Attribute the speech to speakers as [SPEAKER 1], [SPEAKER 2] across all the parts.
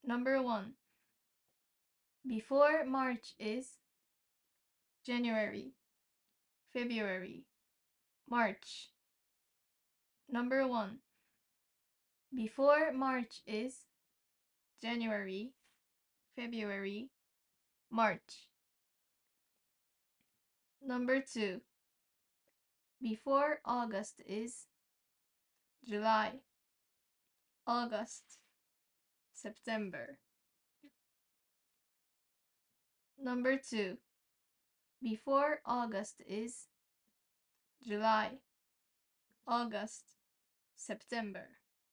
[SPEAKER 1] Number 1. Before March is January, February, March. Number 1. Before March is January, February, March. Number 2. Before August is July, August, September. Number 2. Before August is July, August, September.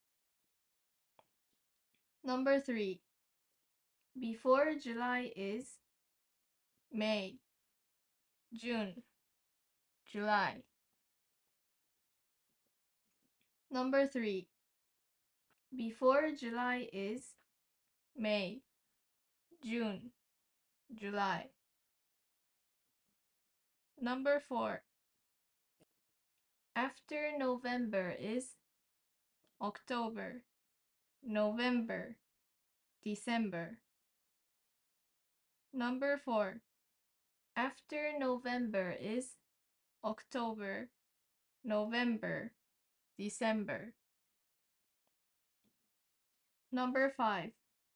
[SPEAKER 1] Number 3. Before July is May, June, July. Number 3. Before July is May, June, July. Number 4. After November is October, November, December. Number 4. After November is October, November, December. Number 5.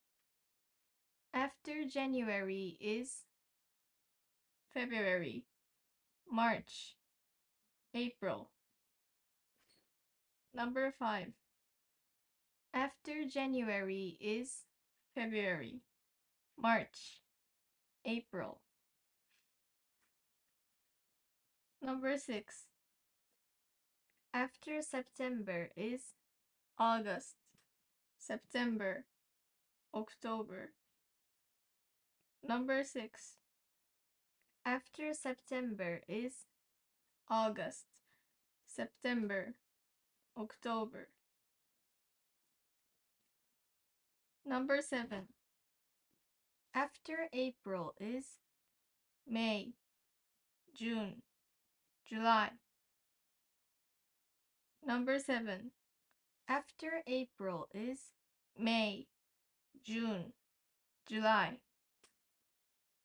[SPEAKER 1] After January is February, March, April. Number 5. After January is February, March, April. Number 6. After September is August, September, October. Number 6. After September is August, September, October. Number 7. After April is May, June, July. Number 7. After April is May, June, July.